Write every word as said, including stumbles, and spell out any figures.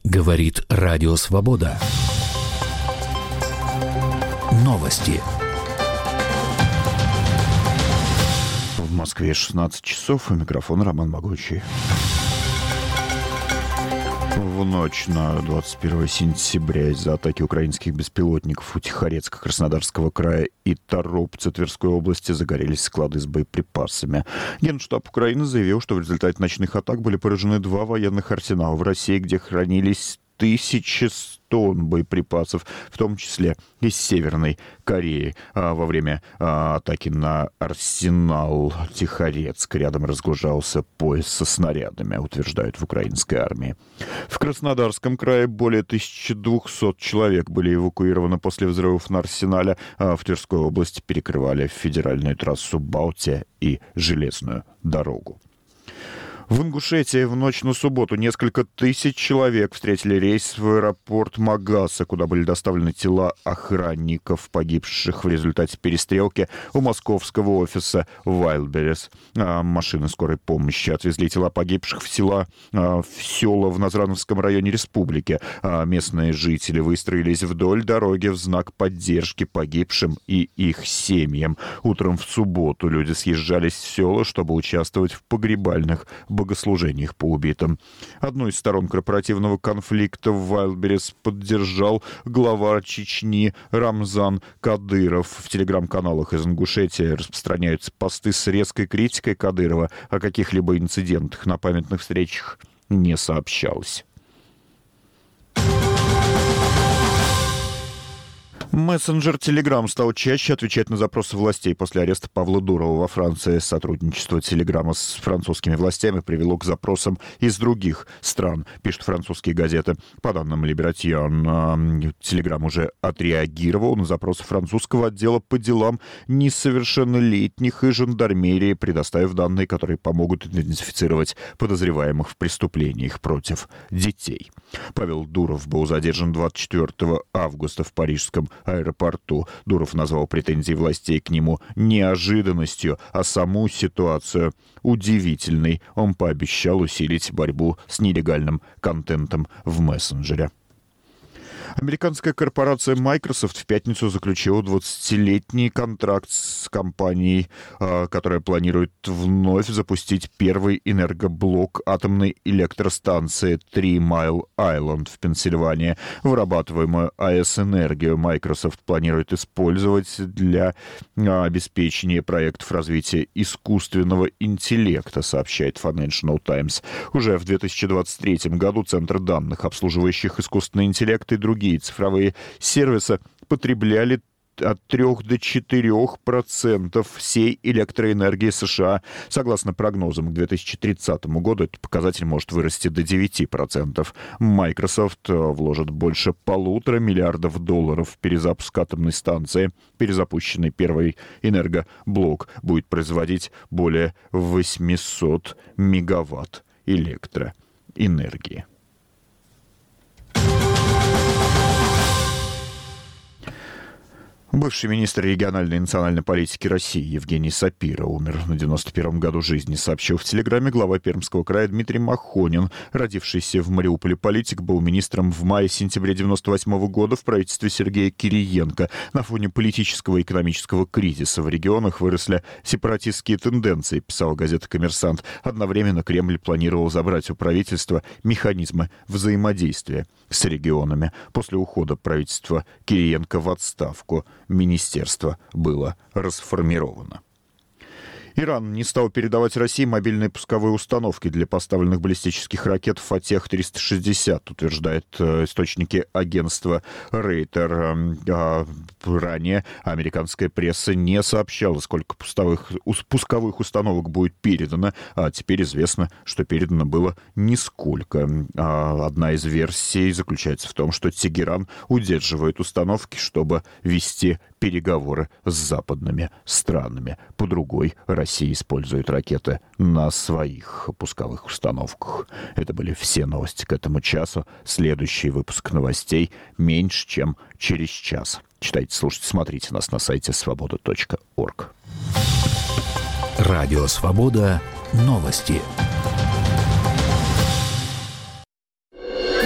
Говорит Радио Свобода. Новости. В Москве шестнадцать часов. У микрофона Роман Могучий. В ночь на двадцать первое сентября из-за атаки украинских беспилотников у Тихорецка, Краснодарского края и Торопца Тверской области загорелись склады с боеприпасами. Генштаб Украины заявил, что в результате ночных атак были поражены два военных арсенала в России, где хранились тысячи тонн боеприпасов, в том числе из Северной Кореи. А во время а, атаки на арсенал Тихорецк рядом разгружался поезд со снарядами, утверждают в украинской армии. В Краснодарском крае более тысячи двухсот человек были эвакуированы после взрывов на арсенале. А в Тверской области перекрывали федеральную трассу Балтия и железную дорогу. В Ингушетии в ночь на субботу несколько тысяч человек встретили рейс в аэропорт Магаса, куда были доставлены тела охранников, погибших в результате перестрелки у московского офиса Wildberries. А машины скорой помощи отвезли тела погибших в села, а, в села в Назрановском районе республики. А местные жители выстроились вдоль дороги в знак поддержки погибшим и их семьям. Утром в субботу люди съезжались в села, чтобы участвовать в погребальных богослужениях по убитым. Одну из сторон корпоративного конфликта в Wildberries поддержал глава Чечни Рамзан Кадыров. В телеграм-каналах из Ингушетии распространяются посты с резкой критикой Кадырова. О каких-либо инцидентах на памятных встречах не сообщалось. Мессенджер Telegram стал чаще отвечать на запросы властей после ареста Павла Дурова во Франции. Сотрудничество Телеграма с французскими властями привело к запросам из других стран, пишут французские газеты. По данным Либератьон, Телеграм уже отреагировал на запросы французского отдела по делам несовершеннолетних и жандармерии, предоставив данные, которые помогут идентифицировать подозреваемых в преступлениях против детей. Павел Дуров был задержан двадцать четвёртого августа в парижском аэропорту. Дуров назвал претензии властей к нему неожиданностью, а саму ситуацию удивительной. Он пообещал усилить борьбу с нелегальным контентом в мессенджере. Американская корпорация Microsoft в пятницу заключила двадцатилетний контракт с компанией, которая планирует вновь запустить первый энергоблок атомной электростанции Three Mile Island в Пенсильвании. Вырабатываемую АЭС-энергию Microsoft планирует использовать для обеспечения проектов развития искусственного интеллекта, сообщает Financial Times. Уже в две тысячи двадцать третьем году Центр данных, обслуживающих искусственный интеллект и другие цифровые сервисы потребляли от трёх до четырёх процентов всей электроэнергии США. Согласно прогнозам, к две тысячи тридцатому году этот показатель может вырасти до девяти процентов. Microsoft вложит больше полутора миллиардов долларов в перезапуск атомной станции. Перезапущенный первый энергоблок будет производить более восемьсот мегаватт электроэнергии. Бывший министр региональной и национальной политики России Евгений Сапира умер на девяносто первом году жизни, сообщил в Телеграме глава Пермского края Дмитрий Махонин. Родившийся в Мариуполе политик был министром в мае-сентябре девяносто восьмого года в правительстве Сергея Кириенко. На фоне политического и экономического кризиса в регионах выросли сепаратистские тенденции, писала газета «Коммерсант». Одновременно Кремль планировал забрать у правительства механизмы взаимодействия с регионами. После ухода правительства Кириенко в отставку министерство было расформировано. Иран не стал передавать России мобильные пусковые установки для поставленных баллистических ракет «Фатех триста шестьдесят», утверждают источники агентства Рейтер. Ранее американская пресса не сообщала, сколько пусковых, пусковых установок будет передано, а теперь известно, что передано было нисколько. Одна из версий заключается в том, что Тегеран удерживает установки, чтобы вести переговоры с западными странами. По другой, Россия использует ракеты на своих пусковых установках. Это были все новости к этому часу. Следующий выпуск новостей меньше, чем через час. Читайте, слушайте, смотрите нас на сайте свобода точка орг. Радио «Свобода». Новости.